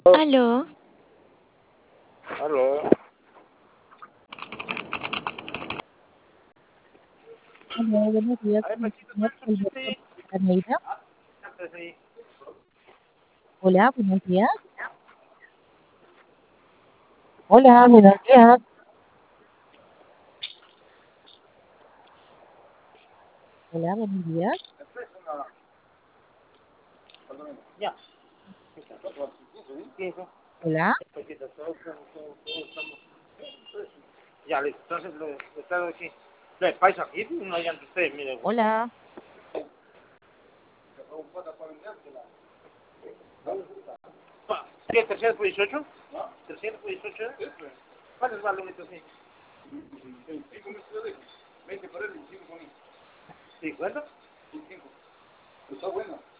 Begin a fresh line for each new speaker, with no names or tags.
Aló,
Aló.
Hola, buenos días,
Ay,
con el
Pachito,
señor Alberto
sí.
Caneira.
Sí.
Hola, buenos días. Hola, buenos días. Hola, buenos días.
Ya.
Hola,
Ya, listo. Entonces, le traigo aquí. Le paisa aquí, no hay ante usted, mire.
hola.
¿Qué? ¿300 por 18? 300 por 18. ¿Cuál es el valor? Sí. 20 por él y 5 por mí. ¿50? 5. Está bueno.